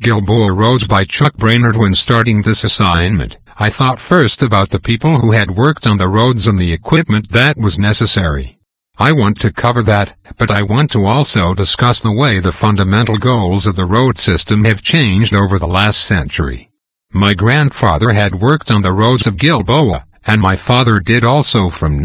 Gilboa Roads by Chuck Brainerd. When starting this assignment, I thought first about the people who had worked on the roads and the equipment that was necessary. I want to cover that, but I want to also discuss the way the fundamental goals of the road system have changed over the last century. My grandfather had worked on the roads of Gilboa, and my father did also from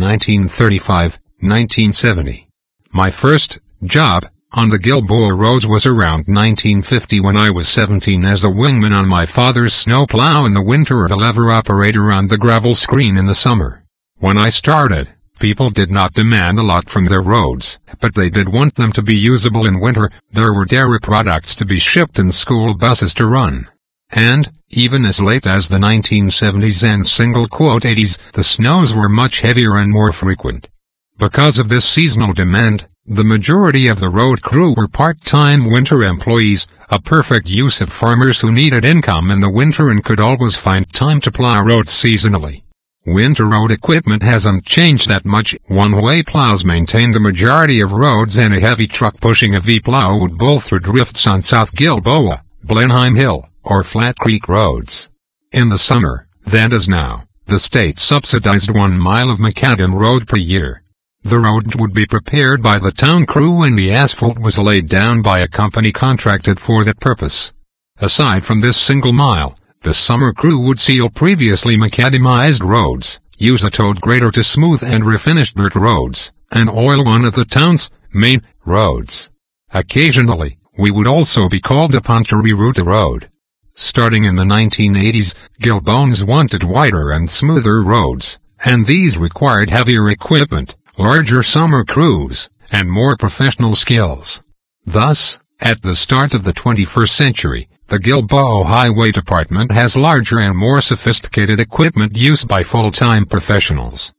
1935-1970. My first job on the Gilboa roads was around 1950 when I was 17 as a wingman on my father's snowplow in the winter or the lever operator on the gravel screen in the summer. When I started, people did not demand a lot from their roads, but they did want them to be usable in winter. There were dairy products to be shipped and school buses to run. And, even as late as the 1970s and single-quote 80s, the snows were much heavier and more frequent. Because of this seasonal demand, the majority of the road crew were part-time winter employees, a perfect use of farmers who needed income in the winter and could always find time to plow roads seasonally. Winter road equipment hasn't changed that much. One-way plows maintain the majority of roads, and a heavy truck pushing a V-plow would bowl through drifts on South Gilboa, Blenheim Hill, or Flat Creek roads. In the summer, then as now, the state subsidized 1 mile of macadam road per year. The road would be prepared by the town crew and the asphalt was laid down by a company contracted for that purpose. Aside from this single mile, the summer crew would seal previously macadamized roads, use a toad grader to smooth and refinish dirt roads, and oil one of the town's main roads. Occasionally, we would also be called upon to reroute a road. Starting in the 1980s, Gilboans wanted wider and smoother roads, and these required heavier equipment, larger summer crews, and more professional skills. Thus, at the start of the 21st century, the Gilboa Highway Department has larger and more sophisticated equipment used by full-time professionals.